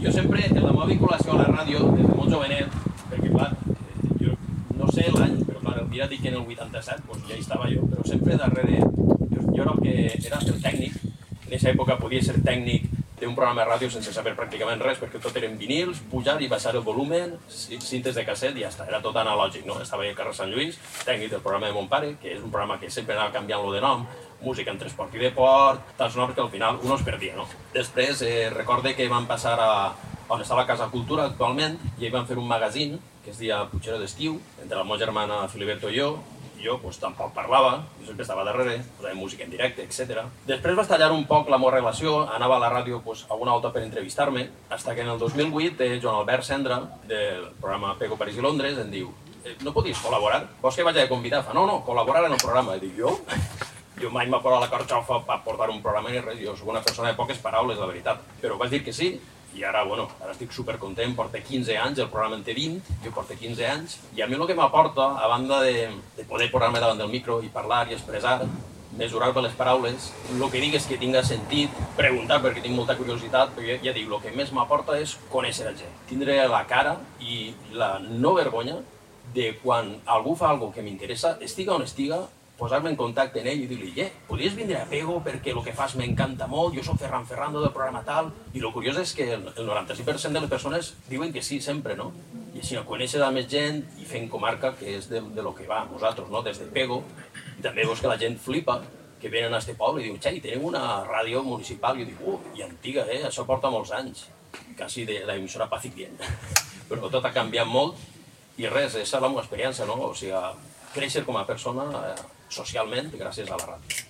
Jo sempre, en la meva vinculació a la ràdio, des de molt jovenet, perquè clar, jo no sé l'any, però clar, el dia dic que en el 87, doncs ja hi estava jo, però sempre darrere, jo era el que era el tècnic, en aquesta època podia ser tècnic d'un programa de ràdio sense saber pràcticament res, perquè tot eren vinils, pujar i baixar el volumen, cintes de casset i ja està, era tot analògic, no? Estava al carrer Sant Lluís, tècnic del programa de mon pare, que és un programa que sempre anava canviant-lo de nom, música en transport i deport, tants noms que al final un es perdia, no? Després recorde que vam passar a on està la Casa Cultura actualment i hi vam fer un magazín que es deia Puigero d'Estiu, entre la meva germana Filiberto i jo pues, tampoc parlava, jo sempre estava darrere, posava música en directe, etc. Després va tallar un poc la meva relació, anava a la ràdio pues, alguna volta per entrevistar-me, fins que en el 2008 Joan Albert Cendra, del programa Pego, París i Londres, em diu no podies col·laborar? Vols que vaig a convidar? Fa, no, col·laborar en el programa. I dic, jo? Jo mai m'ha posat la carxofa per portar un programa ni res, jo soc una persona de poques paraules, la veritat. Però vaig dir que sí, i ara, bueno, ara estic supercontent, porta 15 anys, el programa en té 20, jo porto 15 anys, i a mi el que m'aporta, a banda de poder posar-me davant del micro i parlar i expressar, mesurar-me les paraules, el que digues que tinga sentit, preguntar perquè tinc molta curiositat, però ja dic, el que més m'aporta és conèixer la gent, tindre la cara i la no vergonya de quan algú fa alguna cosa que m'interessa, estiga on estiga, posar-me en contacte amb ell i dir-li podries vindre a Pego perquè el que fas m'encanta molt, jo soc Ferran Ferrando del programa tal, i el curiós és que el 95% de les persones diuen que sí sempre, no? I així conèixer a més gent i fent comarca, que és de lo que va nosaltres, no? Des de Pego, i també veus que la gent flipa, que venen a este poble i diu, xai, tenim una ràdio municipal, i jo dic, i antiga, això porta molts anys, quasi de l'emissora Paz i Client, però tot ha canviat molt, i res, aquesta és la meva experiència, no? O sigui, créixer com a persona socialment gràcies a la ràdio.